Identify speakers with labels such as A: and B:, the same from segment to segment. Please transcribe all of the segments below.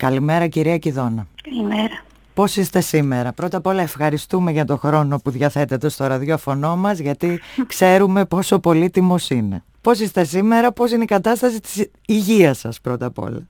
A: Καλημέρα κυρία Κιδώνα.
B: Καλημέρα.
A: Πώς είστε σήμερα? Πρώτα απ' όλα ευχαριστούμε για τον χρόνο που διαθέτετε στο ραδιόφωνο μας, γιατί ξέρουμε πόσο πολύτιμος είναι. Πώς είστε σήμερα, πώς είναι η κατάσταση της υγείας σας πρώτα απ' όλα?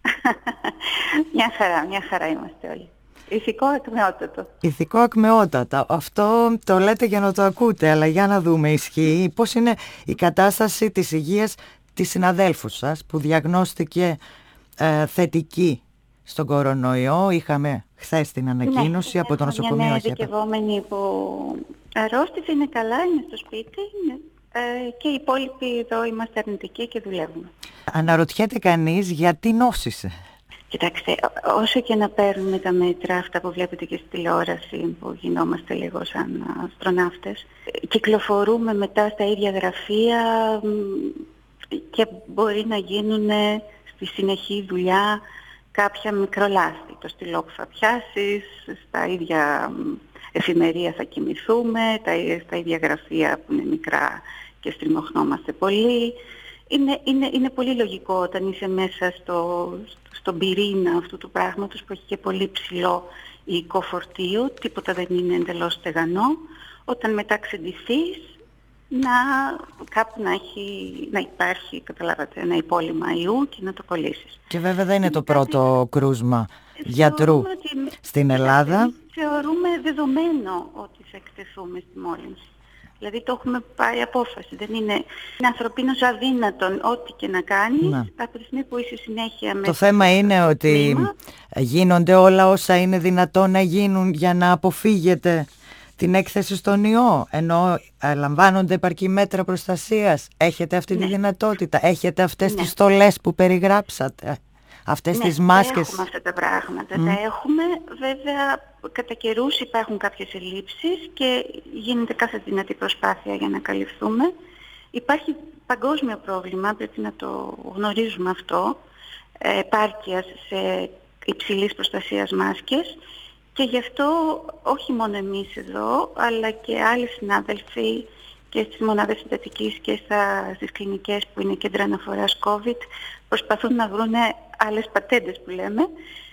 B: Μια χαρά είμαστε όλοι. Ηθικό ακμεότατο.
A: Ηθικό ακμεότατα. Αυτό το λέτε για να το ακούτε, αλλά για να δούμε, ισχύει? Πώς είναι η κατάσταση της υγείας της συναδέλφου σας που διαγνώστηκε θετική στον κορονοϊό? Είχαμε χθες την ανακοίνωση από το νοσοκομείο
B: Μια
A: ΑΧΕΠΑ.
B: ειδικευόμενη που αρρώστησε, είναι καλά, είναι στο σπίτι, και οι υπόλοιποι εδώ είμαστε αρνητικοί και δουλεύουμε.
A: Αναρωτιέται κανείς γιατί νόσησε.
B: Κοιτάξτε, όσο και να παίρνουμε τα μέτρα αυτά που βλέπετε και στη τηλεόραση, που γινόμαστε λίγο σαν αστροναύτες, κυκλοφορούμε μετά στα ίδια γραφεία και μπορεί να γίνουν στη συνεχή δουλειά κάποια μικρολάστη. Το στυλό που θα πιάσεις, στα ίδια εφημερία θα κοιμηθούμε, στα ίδια γραφεία που είναι μικρά και στριμωχνόμαστε πολύ. Είναι πολύ λογικό όταν είσαι μέσα στον πυρήνα αυτού του πράγματος που έχει και πολύ ψηλό υλικό φορτίο, τίποτα δεν είναι εντελώς στεγανό, όταν μετά ξεντηθείς κάπου να υπάρχει, καταλάβατε, ένα υπόλοιμα ιού και να το κολλήσεις.
A: Και βέβαια δεν είναι το πρώτο κρούσμα γιατρού στην Ελλάδα.
B: Θεωρούμε δεδομένο ότι θα εκτεθούμε στη μόλυνση. Δηλαδή το έχουμε πάρει απόφαση. Δεν είναι ανθρωπίνως αδύνατον ό,τι και να κάνεις, από τη στιγμή που είσαι συνέχεια μέσα.
A: Το θέμα είναι ότι γίνονται όλα όσα είναι δυνατόν να γίνουν για να αποφύγετε την έκθεση στον ιό, ενώ λαμβάνονται επαρκή μέτρα προστασίας. Έχετε αυτή τη δυνατότητα? Έχετε αυτές τις στολές που περιγράψατε? Αυτές τις μάσκες?
B: Έχουμε αυτά τα πράγματα. Τα έχουμε. Βέβαια, κατά καιρούς υπάρχουν κάποιες ελλείψεις και γίνεται κάθε δυνατή προσπάθεια για να καλυφθούμε. Υπάρχει παγκόσμιο πρόβλημα, πρέπει να το γνωρίζουμε αυτό, επάρκειας σε υψηλής προστασίας μάσκες, και γι' αυτό όχι μόνο εμείς εδώ, αλλά και άλλοι συνάδελφοι και στις μονάδες συντατικής και στις κλινικές που είναι κέντρα αναφοράς COVID, προσπαθούν να βρουν άλλες πατέντες που λέμε,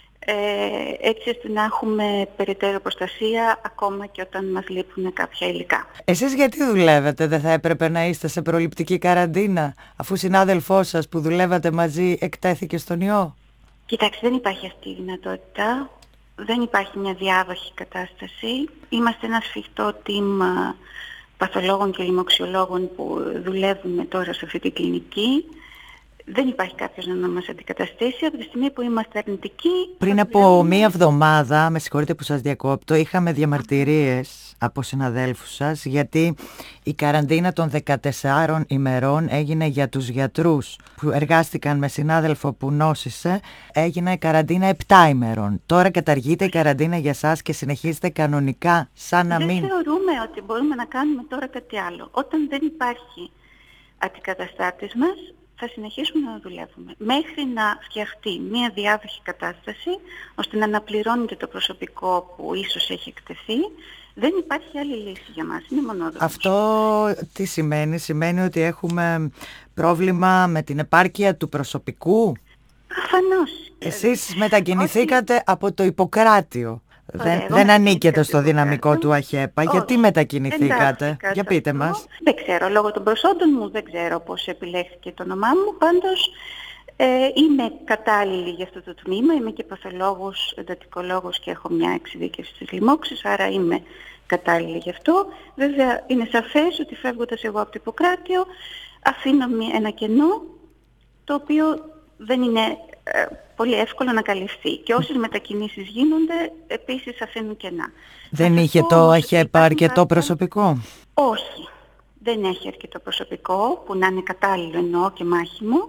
B: έτσι ώστε να έχουμε περαιτέρω προστασία ακόμα και όταν μας λείπουν κάποια υλικά.
A: Εσείς γιατί δουλεύετε? Δεν θα έπρεπε να είστε σε προληπτική καραντίνα, αφού συνάδελφός σας που δουλεύατε μαζί εκτέθηκε στον ιό?
B: Κοιτάξτε, δεν υπάρχει αυτή η δυνατότητα. Δεν υπάρχει μια διάδοχη κατάσταση. Είμαστε ένα σφιχτό team παθολόγων και λοιμοξιολόγων που δουλεύουμε τώρα σε αυτή την κλινική. Δεν υπάρχει κάποιος να μας αντικαταστήσει από τη στιγμή που είμαστε αρνητικοί.
A: Πριν από μία εβδομάδα, με συγχωρείτε που σας διακόπτω, είχαμε διαμαρτυρίες από συναδέλφους σας, γιατί η καραντίνα των 14 ημερών έγινε για τους γιατρούς που εργάστηκαν με συνάδελφο που νόσησε. Έγινε καραντίνα 7 ημερών. Τώρα καταργείται η καραντίνα για σας και συνεχίζετε κανονικά, σαν να μην...
B: Δεν θεωρούμε ότι μπορούμε να κάνουμε τώρα κάτι άλλο. Όταν δεν υπάρχει αντικαταστάτης μας, θα συνεχίσουμε να δουλεύουμε μέχρι να φτιαχτεί μια διάδοχη κατάσταση ώστε να αναπληρώνεται το προσωπικό που ίσως έχει εκτεθεί. Δεν υπάρχει άλλη λύση για μας, είναι μονόδρομος.
A: Αυτό τι σημαίνει? Σημαίνει ότι έχουμε πρόβλημα με την επάρκεια του προσωπικού?
B: Προφανώς.
A: Εσείς μετακινηθήκατε από το Ιπποκράτιο. Δεν ανήκετε στο δυναμικό του ΑΧΕΠΑ. Γιατί μετακινηθήκατε? Για πείτε μας.
B: Δεν ξέρω, λόγω των προσόντων μου δεν ξέρω πώς επιλέχθηκε το όνομά μου. Πάντως είμαι κατάλληλη για αυτό το τμήμα. Είμαι και παθολόγος, εντατικολόγος και έχω μια εξειδίκευση στις λοιμώξεις, άρα είμαι κατάλληλη γι' αυτό. Βέβαια είναι σαφές ότι φεύγοντας εγώ από το Ιπποκράτιο αφήνω ένα κενό το οποίο δεν είναι πολύ εύκολο να καλυφθεί. Και όσες μετακινήσεις γίνονται, επίσης αφήνουν κενά.
A: Δεν είχε το ΑΧΕΠΑ αρκετό προσωπικό?
B: Όχι. Δεν έχει αρκετό προσωπικό, που να είναι κατάλληλο εννοώ και μάχημο.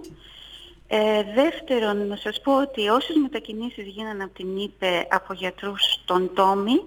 B: Δεύτερον, να σας πω ότι όσες μετακινήσεις γίνανε από την ΥΠΕ από γιατρούς στον Τόμι,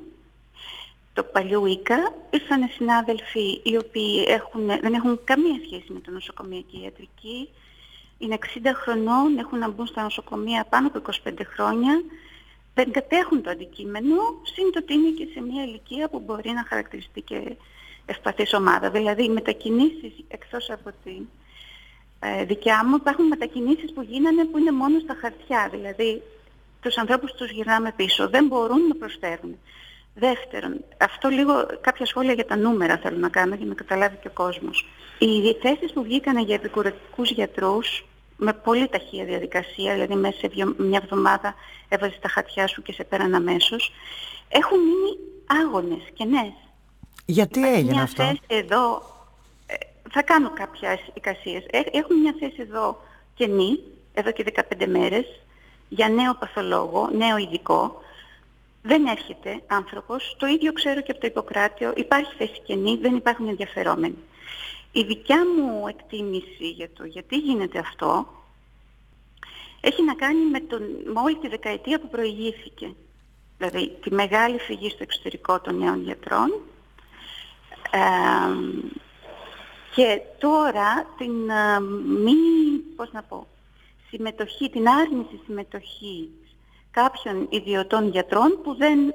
B: το παλιού ΙΚΑ, ήρθαν συνάδελφοι οι οποίοι δεν έχουν καμία σχέση με το νοσοκομιακή ιατρική, είναι 60 χρονών, έχουν να μπουν στα νοσοκομεία πάνω από 25 χρόνια, δεν κατέχουν το αντικείμενο, σύν το ότι είναι και σε μια ηλικία που μπορεί να χαρακτηριστεί και ευπαθής ομάδα. Δηλαδή οι μετακινήσεις εκτός από τη δικιά μου, υπάρχουν μετακινήσεις που γίνανε που είναι μόνο στα χαρτιά. Δηλαδή τους ανθρώπους τους γυρνάμε πίσω. Δεν μπορούν να προσφέρουν. Δεύτερον, αυτό λίγο, κάποια σχόλια για τα νούμερα θέλω να κάνω για να καταλάβει και ο κόσμος. Οι θέσεις που βγήκαν για επικουρικούς γιατρούς με πολύ ταχεία διαδικασία, δηλαδή μέσα σε μια εβδομάδα έβαζες τα χαρτιά σου και σε πέραν αμέσως, έχουν μείνει άγονες, κενές.
A: Γιατί έγινε αυτό?
B: Θέση εδώ, θα κάνω κάποιες εικασίες. Έχουν μια θέση εδώ κενή, εδώ και 15 μέρες, για νέο παθολόγο, νέο ειδικό. Δεν έρχεται άνθρωπος, το ίδιο ξέρω και από το Ιπποκράτιο, υπάρχει θέση κενή, δεν υπάρχουν ενδιαφερόμενοι. Η δικιά μου εκτίμηση για το γιατί γίνεται αυτό έχει να κάνει με όλη τη δεκαετία που προηγήθηκε. Δηλαδή τη μεγάλη φυγή στο εξωτερικό των νέων γιατρών και τώρα την συμμετοχή, την άρνηση συμμετοχή κάποιων ιδιωτών γιατρών που δεν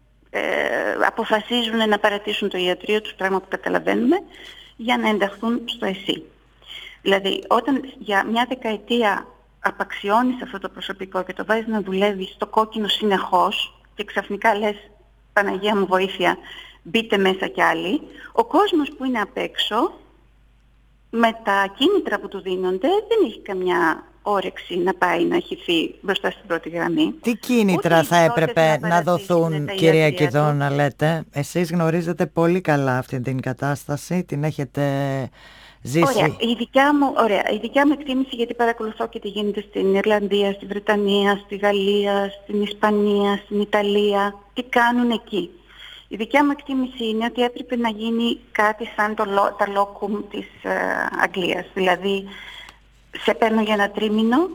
B: αποφασίζουν να παρατήσουν το ιατρείο τους, πράγμα που καταλαβαίνουμε, για να ενταχθούν στο ΕΣΥ. Δηλαδή, όταν για μια δεκαετία απαξιώνεις αυτό το προσωπικό και το βάζεις να δουλεύει στο κόκκινο συνεχώς και ξαφνικά λες, Παναγία μου βοήθεια, μπείτε μέσα κι άλλοι, ο κόσμος που είναι απ' έξω, με τα κίνητρα που του δίνονται, δεν έχει καμιά όρεξη να πάει να χυθεί μπροστά στην πρώτη γραμμή.
A: Τι κίνητρα θα έπρεπε να δοθούν, κυρία Κηδό, να λέτε? Εσείς γνωρίζετε πολύ καλά αυτή την κατάσταση, την έχετε ζήσει.
B: Ωραία, η δικιά μου εκτίμηση, γιατί παρακολουθώ και τι γίνεται στην Ιρλανδία, στη Βρετανία, στη Γαλλία, στην Ισπανία, στην Ιταλία, τι κάνουν εκεί. Η δικιά μου εκτίμηση είναι ότι έπρεπε να γίνει κάτι σαν τα locum της Αγγλίας. Δηλαδή, σε παίρνω για ένα τρίμηνο,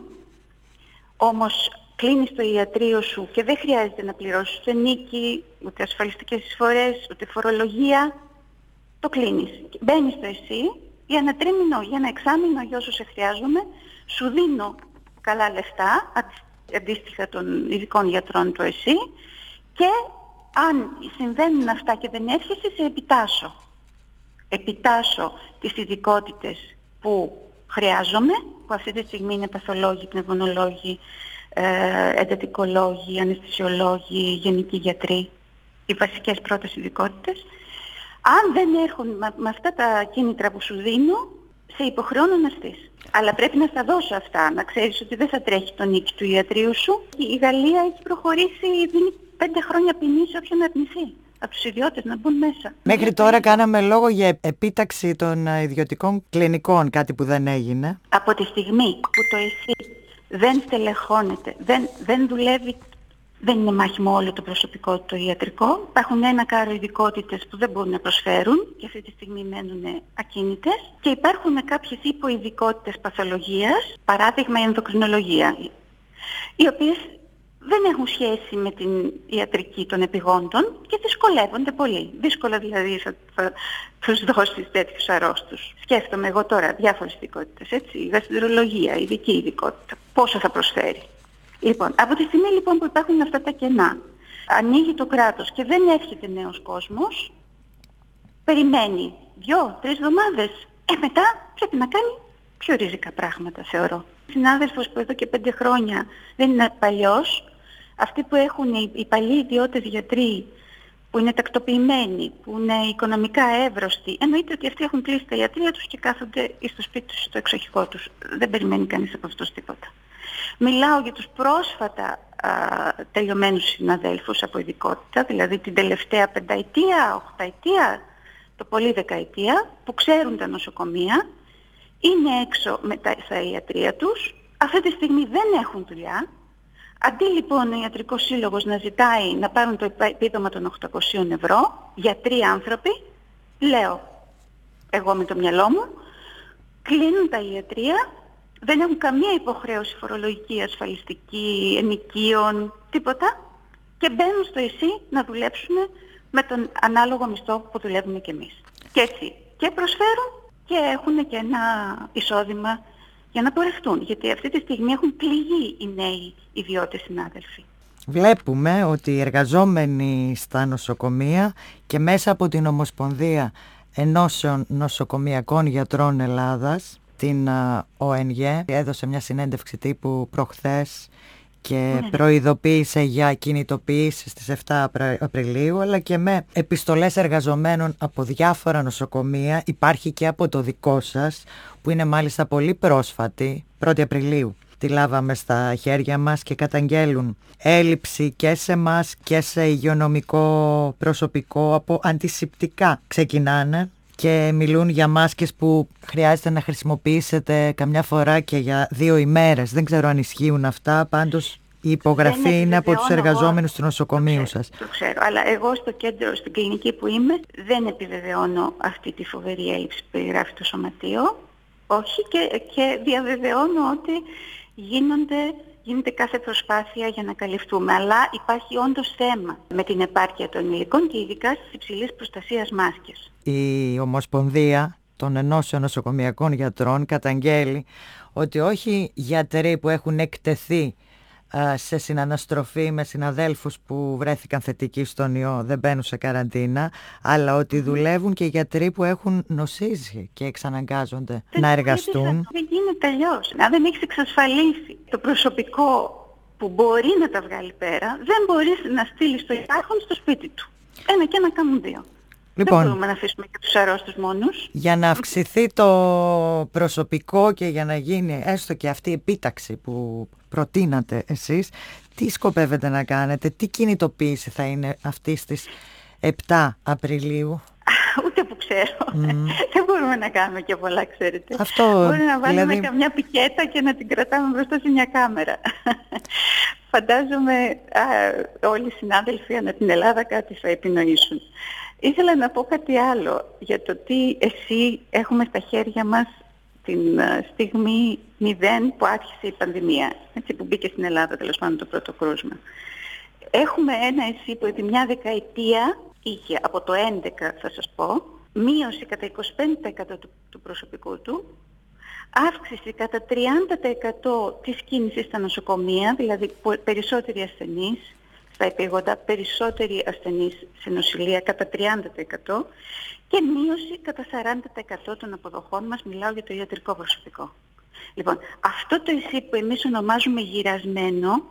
B: όμως κλείνεις το ιατρείο σου και δεν χρειάζεται να πληρώσεις ούτε νίκη, ούτε ασφαλιστικές εισφορές, ούτε φορολογία. Το κλείνεις. Μπαίνεις στο ΕΣΥ για ένα τρίμηνο, για ένα εξάμηνο, για όσο σε χρειάζομαι, σου δίνω καλά λεφτά, αντίστοιχα των ειδικών γιατρών του ΕΣΥ, και αν συμβαίνουν αυτά και δεν έρχεσαι, σε επιτάσσω. Επιτάσσω τις ειδικότητες που χρειάζομαι, που αυτή τη στιγμή είναι παθολόγοι, πνευμονολόγοι, εντατικολόγοι, αναισθησιολόγοι, γενικοί γιατροί, οι βασικές πρώτες ειδικότητες. Αν δεν έρχονται με αυτά τα κίνητρα που σου δίνω, σε υποχρεώνω να έρθεις. Αλλά πρέπει να στα δώσω αυτά, να ξέρεις ότι δεν θα τρέχει το νίκη του ιατρείου σου. Η Γαλλία έχει προχωρήσει, δίνει 5 χρόνια ποινή σε όποιον αρνηθεί. Από τους ιδιώτες να μπουν μέσα.
A: Μέχρι τώρα κάναμε λόγο για επίταξη των ιδιωτικών κλινικών, κάτι που δεν έγινε.
B: Από τη στιγμή που το ΕΣΥ δεν στελεχώνεται, δεν δουλεύει, δεν είναι μάχημο όλο το προσωπικό το ιατρικό. Υπάρχουν ένα κάρο ειδικότητες που δεν μπορούν να προσφέρουν και αυτή τη στιγμή μένουν ακίνητες. Και υπάρχουν κάποιες υποειδικότητες παθολογίας, παράδειγμα η ενδοκρινολογία, οι οποίες δεν έχουν σχέση με την ιατρική των επιγόντων και δυσκολεύονται πολύ. Δύσκολα δηλαδή θα τους δώσεις τέτοιους αρρώστους. Σκέφτομαι εγώ τώρα διάφορες ειδικότητες, έτσι, η γαστρολογία, ειδική ειδικότητα, πόσο θα προσφέρει. Λοιπόν, από τη στιγμή λοιπόν που υπάρχουν αυτά τα κενά, ανοίγει το κράτος και δεν έρχεται νέος κόσμος, περιμένει 2-3 εβδομάδες, μετά πρέπει να κάνει πιο ριζικά πράγματα, θεωρώ. Συνάδελφος που εδώ και 5 χρόνια δεν είναι παλιός, αυτοί που έχουν οι παλιοί ιδιώτες γιατροί, που είναι τακτοποιημένοι, που είναι οικονομικά εύρωστοι, εννοείται ότι αυτοί έχουν κλείσει τα ιατρεία τους και κάθονται στο σπίτι τους, στο εξοχικό τους. Δεν περιμένει κανείς από αυτούς τίποτα. Μιλάω για τους πρόσφατα τελειωμένους συναδέλφους από ειδικότητα, δηλαδή την τελευταία 5ετία, 8ετία, το πολύ 10ετία, που ξέρουν τα νοσοκομεία, είναι έξω στα ιατρεία τους, αυτή τη στιγμή δεν έχουν δουλειά. Αντί λοιπόν ο Ιατρικός Σύλλογος να ζητάει να πάρουν το επίδομα των 800 ευρώ για 3 άνθρωποι, λέω εγώ με το μυαλό μου, κλείνουν τα ιατρεία, δεν έχουν καμία υποχρέωση φορολογική, ασφαλιστική, ενοικίων, τίποτα, και μπαίνουν στο ΕΣΥ να δουλέψουν με τον ανάλογο μισθό που δουλεύουμε κι εμείς. Και έτσι και προσφέρουν και έχουν και ένα εισόδημα για να πορευτούν, γιατί αυτή τη στιγμή έχουν πληγεί οι νέοι ιδιώτες συνάδελφοι.
A: Βλέπουμε ότι οι εργαζόμενοι στα νοσοκομεία και μέσα από την Ομοσπονδία Ενώσεων Νοσοκομιακών Γιατρών Ελλάδας, την ΟΕΝΓΕ, έδωσε μια συνέντευξη τύπου προχθές και προειδοποίησε για κινητοποιήσεις στις 7 Απριλίου, αλλά και με επιστολές εργαζομένων από διάφορα νοσοκομεία. Υπάρχει και από το δικό σας, που είναι μάλιστα πολύ πρόσφατη, 1η Απριλίου. Τη λάβαμε στα χέρια μας και καταγγέλουν έλλειψη και σε μας και σε υγειονομικό προσωπικό από αντισηπτικά. Ξεκινάνε και μιλούν για μάσκες που χρειάζεται να χρησιμοποιήσετε καμιά φορά και για 2 ημέρες. Δεν ξέρω αν ισχύουν αυτά, πάντως η υπογραφή είναι από τους εργαζόμενους του νοσοκομείου σας.
B: Το ξέρω, αλλά εγώ στο κέντρο, στην κλινική που είμαι, δεν επιβεβαιώνω αυτή τη φοβερή έλλειψη που περιγράφει το σωματείο. Όχι, και διαβεβαιώνω ότι γίνεται κάθε προσπάθεια για να καλυφθούμε. Αλλά υπάρχει όντως θέμα με την επάρκεια των υλικών και ειδικά στις υψηλής προστασίας μάσκες.
A: Η Ομοσπονδία των Ενώσεων Νοσοκομειακών Γιατρών καταγγέλει ότι όχι γιατροί που έχουν εκτεθεί σε συναναστροφή με συναδέλφους που βρέθηκαν θετικοί στον ιό δεν μπαίνουν σε καραντίνα, αλλά ότι δουλεύουν και γιατροί που έχουν νοσήσει και εξαναγκάζονται να εργαστούν.
B: Δεν γίνεται αλλιώς. Αν δεν έχεις εξασφαλίσει το προσωπικό που μπορεί να τα βγάλει πέρα, δεν μπορείς να στείλεις το υπάρχον στο σπίτι του. Ένα και ένα κάνουν 2.
A: Λοιπόν,
B: δεν μπορούμε να αφήσουμε και τους αρρώστους μόνους.
A: Για να αυξηθεί το προσωπικό και για να γίνει έστω και αυτή η επίταξη που προτείνατε εσείς, τι σκοπεύετε να κάνετε, τι κινητοποίηση θα είναι αυτής της 7 Απριλίου?
B: Ούτε που ξέρω. Δεν μπορούμε να κάνουμε και πολλά, ξέρετε.
A: Αυτό,
B: μπορούμε να βάλουμε
A: δηλαδή
B: καμιά πικέτα και να την κρατάμε μπροστά σε μια κάμερα. Φαντάζομαι όλοι οι συνάδελφοι ανά την Ελλάδα κάτι θα επινοήσουν. Ήθελα να πω κάτι άλλο για το τι εσύ έχουμε στα χέρια μας την στιγμή 0 που άρχισε η πανδημία, έτσι, που μπήκε στην Ελλάδα τέλος πάντων το πρώτο κρούσμα. Έχουμε ένα ΕΣΥ που επί μια δεκαετία είχε, από το 11 θα σας πω, μείωση κατά 25% του προσωπικού του, αύξηση κατά 30% της κίνησης στα νοσοκομεία, δηλαδή περισσότεροι ασθενείς στα επίγοντα, περισσότεροι ασθενείς σε νοσηλεία κατά 30% και μείωση κατά 40% των αποδοχών μας, μιλάω για το ιατρικό προσωπικό. Λοιπόν, αυτό το ΕΣΥ που εμείς ονομάζουμε γυρασμένο,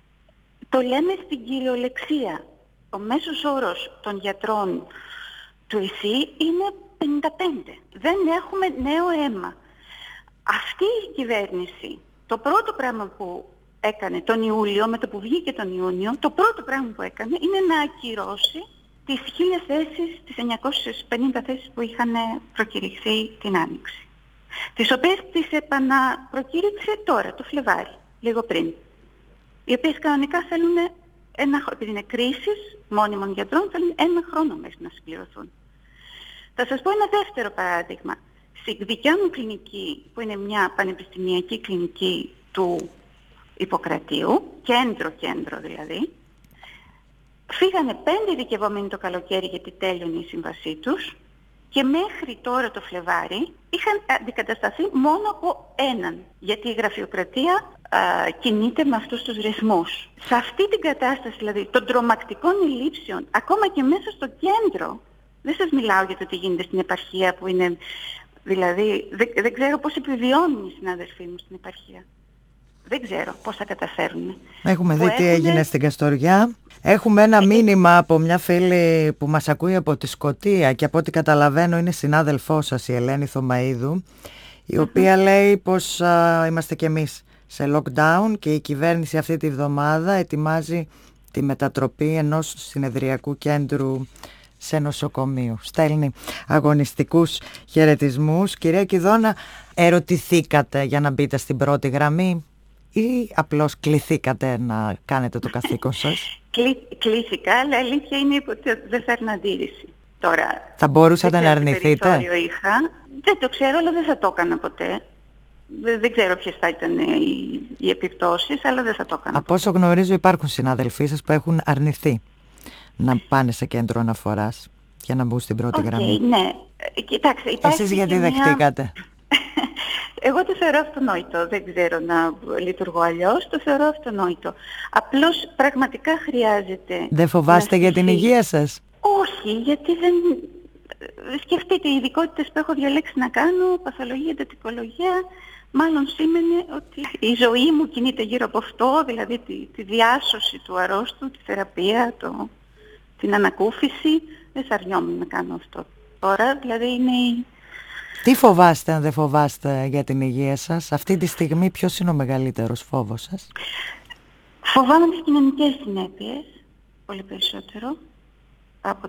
B: το λέμε στην κυριολεξία. Ο μέσος όρος των γιατρών του ΕΣΥ είναι 55. Δεν έχουμε νέο αίμα. Αυτή η κυβέρνηση, το πρώτο πράγμα που έκανε τον Ιούλιο, με το που βγήκε τον Ιούνιο, το πρώτο πράγμα που έκανε είναι να ακυρώσει τις 1000 θέσεις, τις 950 θέσεις που είχαν προκηρυχθεί την Άνοιξη. Τις οποίες τις επαναπροκήρυξε τώρα, το Φλεβάρι, λίγο πριν. Οι οποίες κανονικά θέλουν επειδή είναι κρίσεις μόνιμων γιατρών, θέλουν 1 χρόνο μέχρι να συμπληρωθούν. Θα σας πω ένα δεύτερο παράδειγμα. Στη δικιά μου κλινική, που είναι μια πανεπιστημιακή κλινική του Ιπποκρατίου, κέντρο δηλαδή, φύγανε 5 ειδικευόμενοι το καλοκαίρι γιατί τέλειωνε η σύμβασή τους και μέχρι τώρα το Φλεβάρι είχαν αντικατασταθεί μόνο από 1, γιατί η γραφειοκρατία κινείται με αυτούς τους ρυθμούς. Σε αυτή την κατάσταση δηλαδή των τρομακτικών ελλείψεων, ακόμα και μέσα στο κέντρο, δεν σας μιλάω για το τι γίνεται στην επαρχία που είναι, δηλαδή δεν ξέρω πώς επιβιώνουν οι συνάδελφοί μου στην επαρχία. Δεν ξέρω πώς θα καταφέρουν.
A: Έχουμε δει τι έγινε στην Καστοριά. Έχουμε ένα μήνυμα από μια φίλη που μας ακούει από τη Σκωτία και από ό,τι καταλαβαίνω είναι συνάδελφός σας, η Ελένη Θωμαΐδου, η οποία λέει πως είμαστε κι εμείς σε lockdown και η κυβέρνηση αυτή τη βδομάδα ετοιμάζει τη μετατροπή ενός συνεδριακού κέντρου σε νοσοκομείο. Στέλνει αγωνιστικούς χαιρετισμούς. Κυρία Κιδώνα, ερωτηθήκατε για να μπείτε στην πρώτη γραμμή ή απλώς κληθήκατε να κάνετε το καθήκον σας?
B: Κλήθηκα, αλλά αλήθεια είναι ότι δεν φέρνω αντίρρηση. Τώρα,
A: θα μπορούσατε να αρνηθείτε?
B: Δεν το ξέρω, αλλά δεν θα το έκανα ποτέ. Δεν ξέρω ποιες θα ήταν οι επιπτώσεις, αλλά δεν θα το έκανα.
A: Από όσο γνωρίζω υπάρχουν συναδελφοί σας που έχουν αρνηθεί να πάνε σε κέντρο αναφοράς για να μπουν στην πρώτη γραμμή.
B: Ναι. Κοιτάξτε,
A: εσείς γιατί δεχτήκατε?
B: Εγώ το θεωρώ αυτονόητο, δεν ξέρω να λειτουργώ αλλιώς, το θεωρώ αυτονόητο. Απλώς πραγματικά χρειάζεται...
A: Δεν φοβάστε για την υγεία σας?
B: Όχι, γιατί δεν... Σκεφτείτε, οι ειδικότητες που έχω διαλέξει να κάνω, παθολογία, εντατικολογία, μάλλον σήμαινε ότι η ζωή μου κινείται γύρω από αυτό, δηλαδή τη διάσωση του αρρώστου, τη θεραπεία, την ανακούφιση. Δεν θα αρνιόμουν να κάνω αυτό τώρα, δηλαδή είναι...
A: Τι φοβάστε, αν δεν φοβάστε, για την υγεία σας? Αυτή τη στιγμή ποιος είναι ο μεγαλύτερος φόβος σας?
B: Φοβάμαι τις κοινωνικές συνέπειες, πολύ περισσότερο από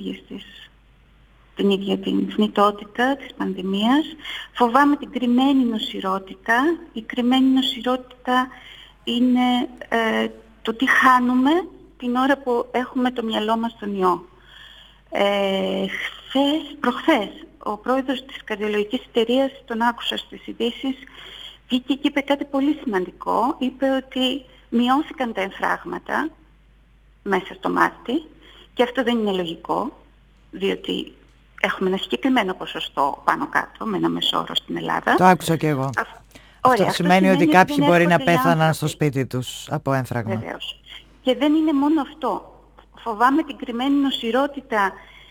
B: την ίδια την θνητότητα της πανδημίας. Φοβάμαι την κρυμμένη νοσηρότητα. Η κρυμμένη νοσηρότητα είναι το τι χάνουμε την ώρα που έχουμε το μυαλό μας στον ιό. Προχθές, ο πρόεδρος της καρδιολογικής εταιρείας, τον άκουσα στις ειδήσεις, βγήκε και είπε κάτι πολύ σημαντικό. Είπε ότι μειώθηκαν τα εμφράγματα μέσα στο Μάρτι και αυτό δεν είναι λογικό, διότι έχουμε ένα συγκεκριμένο ποσοστό πάνω κάτω, με ένα μεσόωρο στην Ελλάδα.
A: Το άκουσα και εγώ. Αυτό σημαίνει ότι κάποιοι μπορεί να πέθαναν στο σπίτι τους από έμφραγμα.
B: Βεβαίως. Και δεν είναι μόνο αυτό. Φοβάμαι την κρυμμένη νοσηρότητα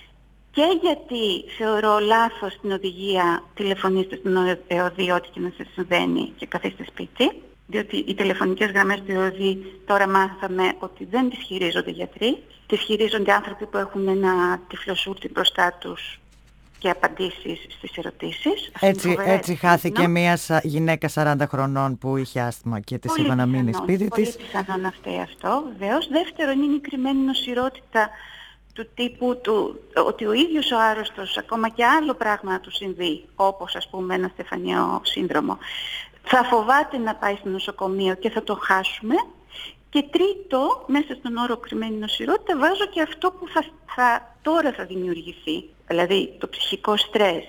B: και γιατί θεωρώ λάθος την οδηγία τηλεφωνήστε στον ΕΟΔΗ ό,τι και να σας συμβαίνει και καθίστε σπίτι. Διότι οι τηλεφωνικές γραμμές του ΕΟΔΗ τώρα μάθαμε ότι δεν τις χειρίζονται γιατροί. Τις χειρίζονται άνθρωποι που έχουν ένα τυφλοσούρτι μπροστά τους και απαντήσεις στις ερωτήσεις.
A: Έτσι χάθηκε μια γυναίκα 40 χρονών που είχε άσθμα και της είπα να μείνει σπίτι της.
B: Πολύ πιθανόν αυτό, βεβαίως. Δεύτερον, είναι η κρυμμένη νοσηρότητα του τύπου ότι ο ίδιος ο άρρωστος, ακόμα και άλλο πράγμα να του συμβεί, όπως ας πούμε ένα στεφανιαίο σύνδρομο, θα φοβάται να πάει στο νοσοκομείο και θα το χάσουμε. Και τρίτο, μέσα στον όρο κρυμμένη νοσηρότητα βάζω και αυτό που τώρα θα δημιουργηθεί. Δηλαδή το ψυχικό στρες,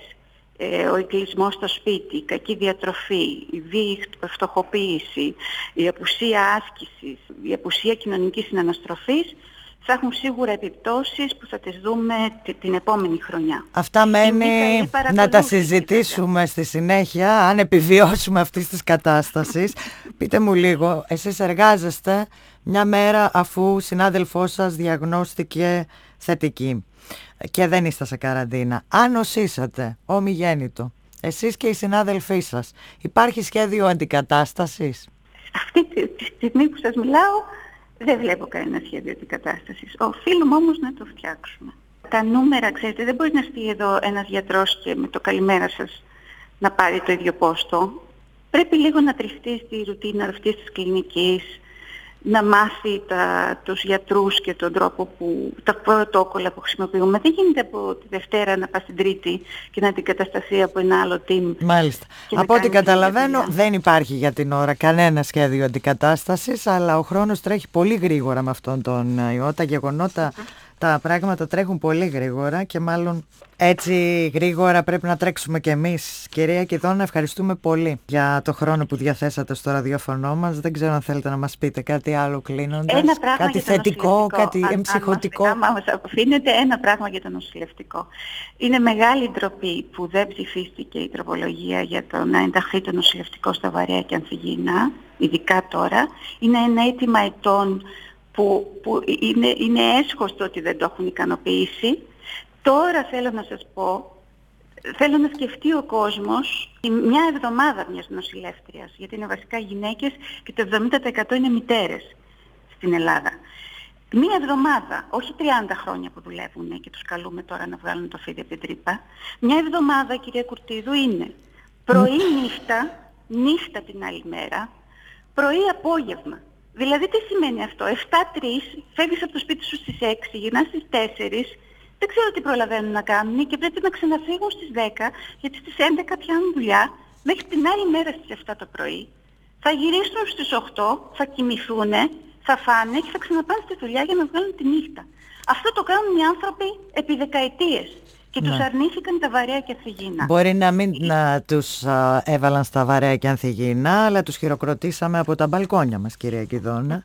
B: ο εγκλεισμός στο σπίτι, η κακή διατροφή, η βίαιη φτωχοποίηση, η απουσία άσκησης, η απουσία κοινωνικής συναναστροφής, θα έχουν σίγουρα επιπτώσεις που θα τις δούμε την επόμενη χρονιά.
A: Αυτά μένει να τα συζητήσουμε στη συνέχεια, αν επιβιώσουμε αυτής της κατάστασης. Πείτε μου λίγο, εσείς εργάζεστε μια μέρα αφού συνάδελφός σας διαγνώστηκε θετική και δεν είστε σε καραντίνα. Αν νοσήσατε ομιγέννητο, εσείς και οι συνάδελφοί σας, υπάρχει σχέδιο αντικατάστασης?
B: Αυτή τη στιγμή που σας μιλάω, δεν βλέπω κανένα σχέδιο αντικατάστασης. Οφείλουμε όμως να το φτιάξουμε. Τα νούμερα, ξέρετε, δεν μπορεί να στείλει εδώ ένας γιατρός και με το καλημέρα σας να πάρει το ίδιο πόστο. Πρέπει λίγο να τριχτεί στη ρουτίνα αυτής της κλινικής, να μάθει τους γιατρούς και τον τρόπο τα πρωτόκολλα που χρησιμοποιούμε. Δεν γίνεται από τη Δευτέρα να πας την Τρίτη και να αντικατασταθεί από ένα άλλο team.
A: Μάλιστα. Από ό,τι καταλαβαίνω δεν υπάρχει για την ώρα κανένα σχέδιο αντικατάστασης, αλλά ο χρόνος τρέχει πολύ γρήγορα με αυτόν τον ιό. Τα γεγονότα, τα πράγματα τρέχουν πολύ γρήγορα και μάλλον έτσι γρήγορα πρέπει να τρέξουμε κι εμείς. Κυρία Κιδώνα, ευχαριστούμε πολύ για το χρόνο που διαθέσατε στο ραδιόφωνο μας. Δεν ξέρω αν θέλετε να μας πείτε κάτι άλλο κλείνοντας, κάτι θετικό, κάτι εμψυχωτικό.
B: Αν μας αφήνετε, ένα πράγμα για το νοσηλευτικό. Είναι μεγάλη ντροπή που δεν ψηφίστηκε η τροπολογία για το να ενταχθεί το νοσηλευτικό στα βαρέα και ανθυγιεινά, ειδικά τώρα. Είναι ένα αίτημα ετών που είναι έσχωστο ότι δεν το έχουν ικανοποιήσει. Τώρα θέλω να σας πω, θέλω να σκεφτεί ο κόσμος μια εβδομάδα μιας νοσηλεύτριας, γιατί είναι βασικά γυναίκες και το 70% είναι μητέρες στην Ελλάδα. Μια εβδομάδα, όχι 30 χρόνια που δουλεύουν και τους καλούμε τώρα να βγάλουν το φίδι από την τρύπα. Μια εβδομάδα, κυρία Κουρτίδου, είναι πρωί νύχτα την άλλη μέρα, πρωί απόγευμα. Δηλαδή τι σημαίνει αυτό? 7-3, φεύγεις από το σπίτι σου στις 6, γυρνάς στις 4, δεν ξέρω τι προλαβαίνουν να κάνουν και πρέπει να ξαναφύγουν στις 10, γιατί στις 11 πιάνουν δουλειά, μέχρι την άλλη μέρα στις 7 το πρωί. Θα γυρίσουν στις 8, θα κοιμηθούν, θα φάνε και θα ξαναπάνε στη δουλειά για να βγάλουν τη νύχτα. Αυτό το κάνουν οι άνθρωποι επί δεκαετίες. Και τους αρνήθηκαν τα βαρέα και ανθυγιεινά.
A: Μπορεί να μην τους έβαλαν στα βαρέα και ανθυγιεινά, αλλά τους χειροκροτήσαμε από τα μπαλκόνια μας, κυρία Κιδώνα.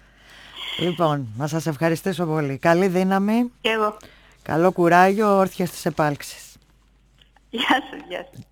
A: Λοιπόν, να σας ευχαριστήσω πολύ. Καλή δύναμη.
B: Και εγώ.
A: Καλό κουράγιο, όρθια στις επάλξεις.
B: Γεια σας, γεια σας.